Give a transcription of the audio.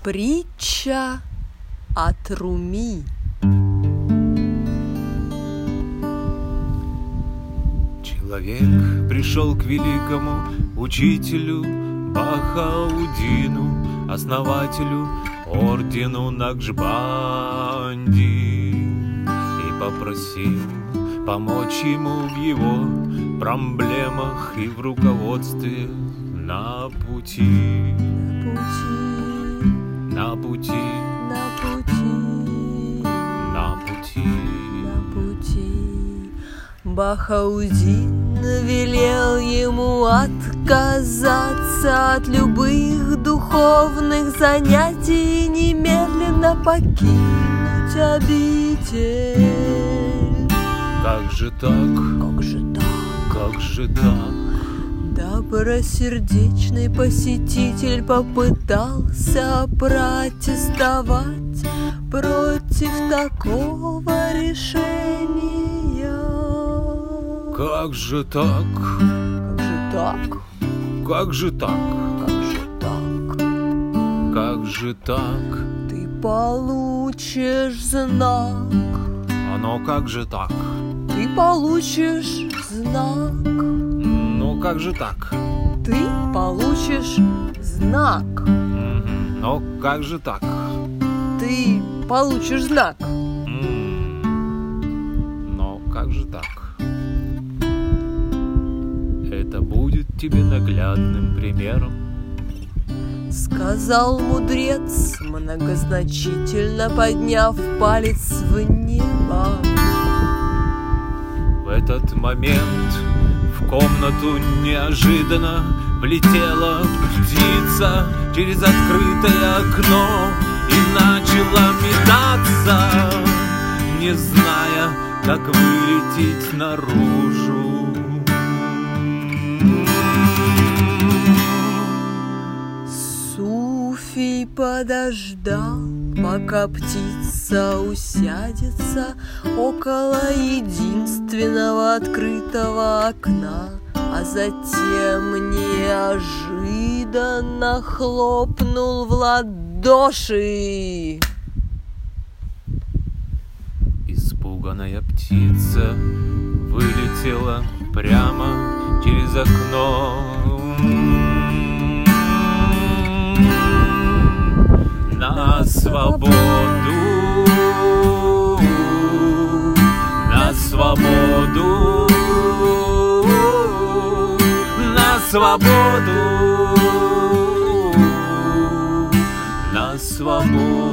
Притча о Труми. Человек пришел к великому учителю Бахаудину, основателю ордену Накшбанди, и попросил помочь ему в его проблемах и в руководстве на пути. На пути. Бахаудин велел ему отказаться от любых духовных занятий и немедленно покинуть обитель. Как же так? Как же так? Добросердечный посетитель попытался протестовать против такого решения. Как же так? Как же так? Как же так? Ты получишь знак. Но как же так? Ты получишь знак. Ну как же так? Ты получишь знак. Но как же так? Ты получишь знак. Но как же так? Это будет тебе наглядным примером, сказал мудрец, многозначительно подняв палец в небо. В этот момент в комнату неожиданно влетела птица через открытое окно и начала метаться, не зная, как вылететь наружу. Суфий подождал, пока птица усядется около единственного открытого окна, а затем неожиданно хлопнул в ладоши. Испуганная птица вылетела прямо через окно. На свободу, на свободу, на свободу, на свободу.